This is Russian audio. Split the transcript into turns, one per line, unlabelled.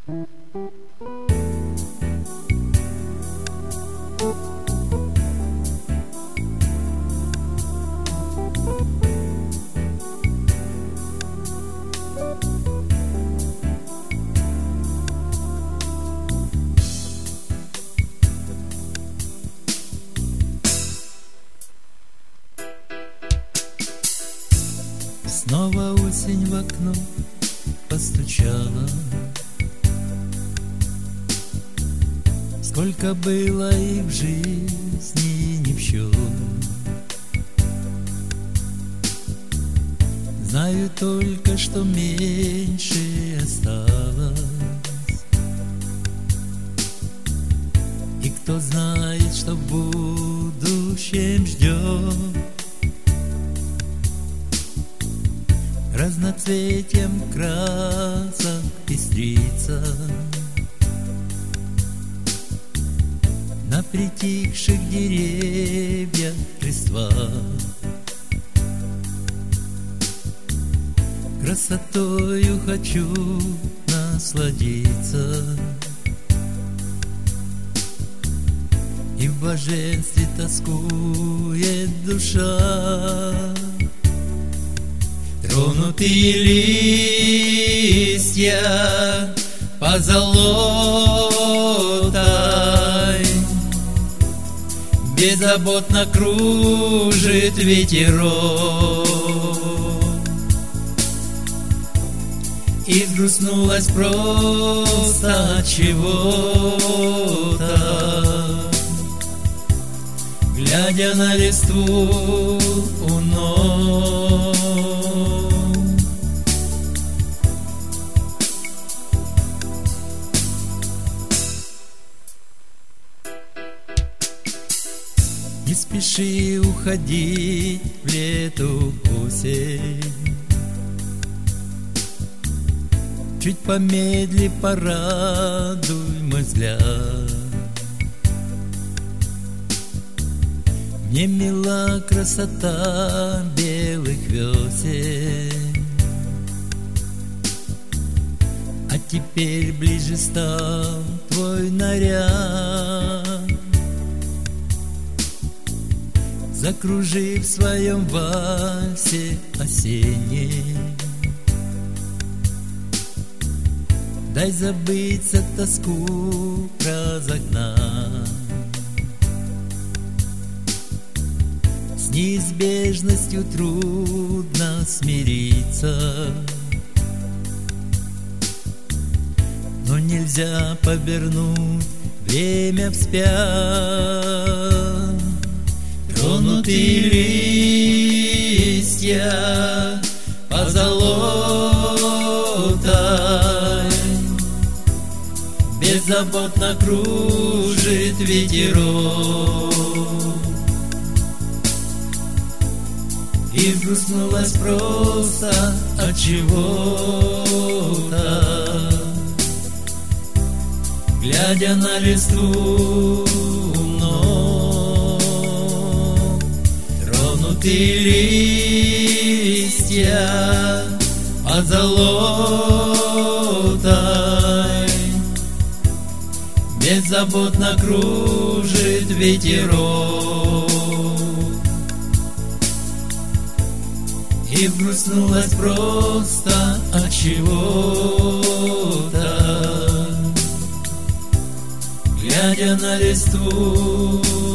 Снова осень в окно постучала. Сколько было их в жизни не в счет. Знаю только, что меньше осталось. И кто знает, что в будущем ждет. Разноцветием красок пестрится на притихших деревьях листва. Красотою хочу насладиться и в блаженстве тоскует душа. Тронутые листья позолотой беззаботно кружит ветерок. И взгрустнулась просто от чего-то, глядя на листву у ног. Не спеши уходить в лету осень, чуть помедли, порадуй мой взгляд. Мне мила красота белых весен, а теперь ближе стал твой наряд. Закружи в своем вальсе осеннем, дай забыться тоску разогнать. С неизбежностью трудно смириться, но нельзя повернуть время вспять. Тронутые листья позолотой беззаботно кружит ветерок. И взгрустнулась просто от чего-то, глядя на листву у ног. Тронутые листья позолотой беззаботно кружит ветерок. И взгрустнулась просто от чего-то, глядя на листву